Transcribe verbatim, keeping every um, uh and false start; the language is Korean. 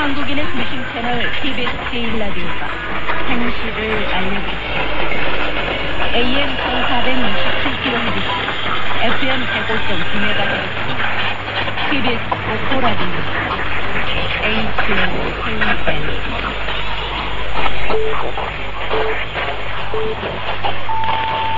한국인의 중심 채널 티비에스 제일 라디오가 현실을 알려드립니다. 에이엠 천사백육십칠 킬로헤르츠, 에프엠 백오 점 구 메가헤르츠, 티비에스 오코 라디오, 에이치엔케이엔.